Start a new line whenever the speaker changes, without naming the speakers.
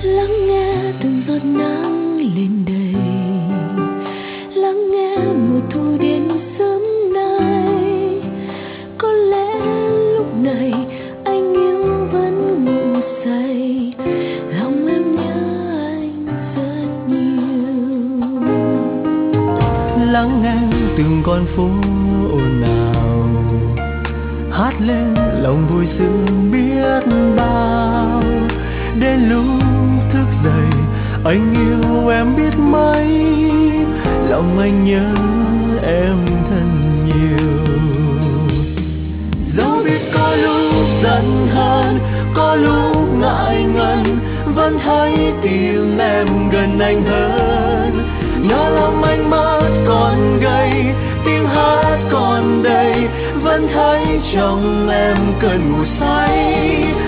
Lắng nghe từng giọt nắng lên đầy, lắng nghe mùa thu đến sớm nay. Có lẽ lúc này anh yêu vẫn ngủ say, lòng em nhớ anh rất nhiều.
Lắng nghe từng con phố ồn ào, hát lên lòng vui sướng biết bao. Đến lúc thức dậy anh yêu em biết mấy, lòng anh nhớ em thật nhiều. Dẫu biết có lúc giận hơn, có lúc ngại ngần, vẫn thấy tim em gần anh hơn. Ngỡ lòng anh mắt còn gầy, tiếng hát còn đầy, vẫn thấy trong em cơn ngủ say.